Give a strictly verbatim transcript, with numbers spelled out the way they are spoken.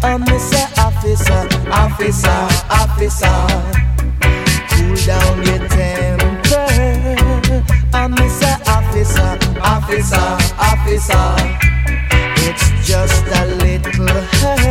Oh, Mister Officer, Officer, Officer, cool down your temper. Oh, Mister Officer, Officer, Officer, it's just a little hurt.